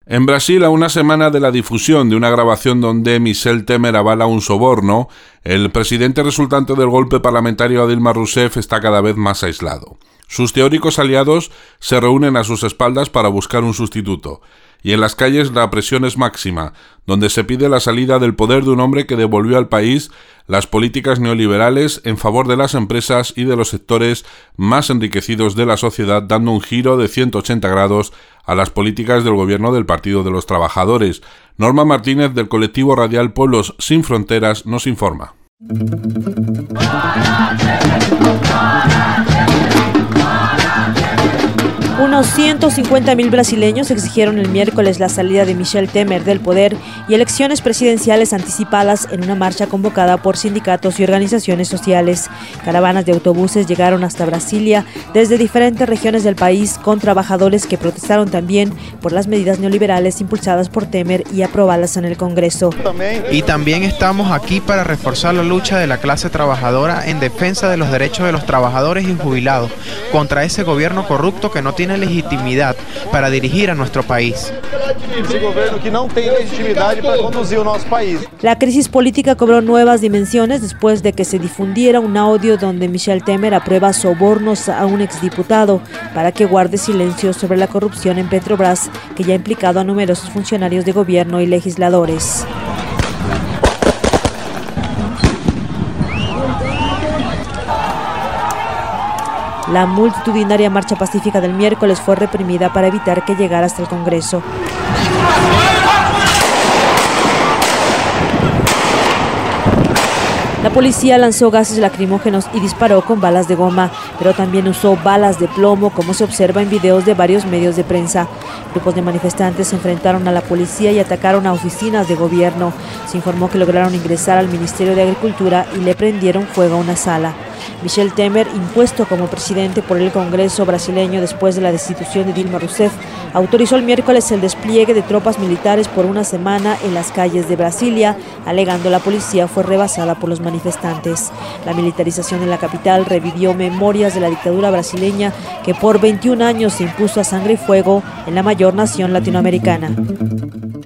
En Brasil, a una semana de la difusión de una grabación donde Michel Temer avala un soborno, el presidente resultante del golpe parlamentario, Dilma Rousseff, está cada vez más aislado. Sus teóricos aliados se reúnen a sus espaldas para buscar un sustituto, y en las calles la presión es máxima, donde se pide la salida del poder de un hombre que devolvió al país las políticas neoliberales en favor de las empresas y de los sectores más enriquecidos de la sociedad, dando un giro de 180 grados a las políticas del gobierno del Partido de los Trabajadores. Norma Martínez, del colectivo radial Pueblos Sin Fronteras, nos informa. Unos 150.000 brasileños exigieron el miércoles la salida de Michel Temer del poder y elecciones presidenciales anticipadas en una marcha convocada por sindicatos y organizaciones sociales. Caravanas de autobuses llegaron hasta Brasilia desde diferentes regiones del país con trabajadores que protestaron también por las medidas neoliberales impulsadas por Temer y aprobadas en el Congreso. Y también estamos aquí para reforzar la lucha de la clase trabajadora en defensa de los derechos de los trabajadores y jubilados contra ese gobierno corrupto que no tiene legitimidad para dirigir a nuestro país. La crisis política cobró nuevas dimensiones después de que se difundiera un audio donde Michel Temer aprueba sobornos a un exdiputado para que guarde silencio sobre la corrupción en Petrobras, que ya ha implicado a numerosos funcionarios de gobierno y legisladores. La multitudinaria marcha pacífica del miércoles fue reprimida para evitar que llegara hasta el Congreso. La policía lanzó gases lacrimógenos y disparó con balas de goma, pero también usó balas de plomo, como se observa en videos de varios medios de prensa. Grupos de manifestantes se enfrentaron a la policía y atacaron a oficinas de gobierno. Se informó que lograron ingresar al Ministerio de Agricultura y le prendieron fuego a una sala. Michel Temer, impuesto como presidente por el Congreso brasileño después de la destitución de Dilma Rousseff, autorizó el miércoles el despliegue de tropas militares por una semana en las calles de Brasilia, alegando la policía fue rebasada por los manifestantes. La militarización en la capital revivió memorias de la dictadura brasileña que por 21 años se impuso a sangre y fuego en la mayor nación latinoamericana.